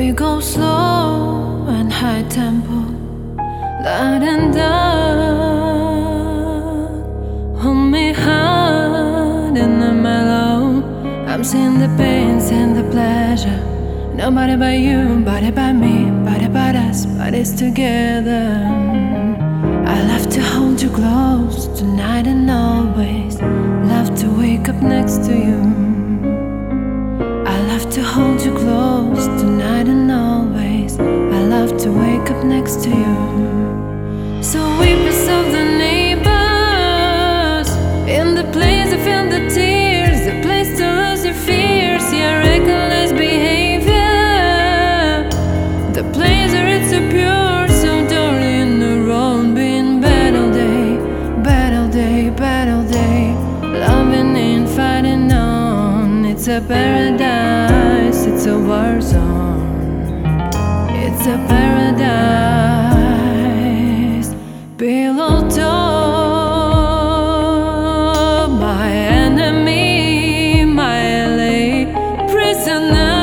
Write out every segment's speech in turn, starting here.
We go slow and high tempo, light and dark. Hold me hard in the mellow. I'm seeing the pains and the pleasure. Nobody but you, body by me, body by us, bodies together. I love to hold you close tonight and always. Love to wake up next to you. I love to hold you close tonight and always. I love to wake up next to you. So weepers of the neighbors, in the place I feel the tears, the place to lose your fears, your reckless behavior, the place where it's so pure, so dirty in the road. Being battle day, battle day, battle day, loving and fighting on. It's a paradise, it's a war zone. It's a paradise below top. My enemy, my LA prisoner,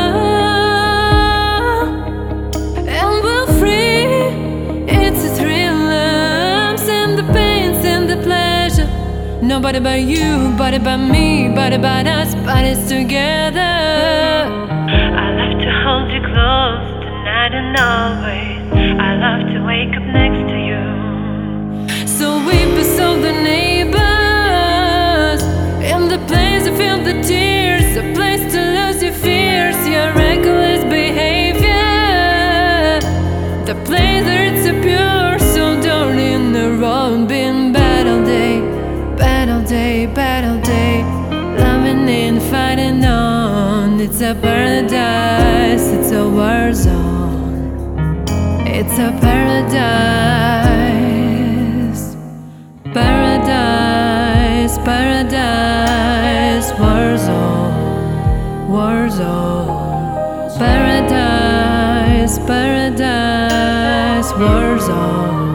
and we're free. It's a thrill, I'm seeing the pains and the pleasure. Nobody but you, body by me, body by us, bodies together. I love to hold you close tonight and always. I love to wake up next to you. So weepers of the neighbors, in the place I feel the tears, a place to lose your fears, your reckless behavior, the place where it's so pure, so dirty in the road. Being battle day, battle day, battle day, loving and fighting on. It's a paradise, it's a war zone. It's a paradise, paradise, paradise, war zone, war zone, paradise, paradise, war zone.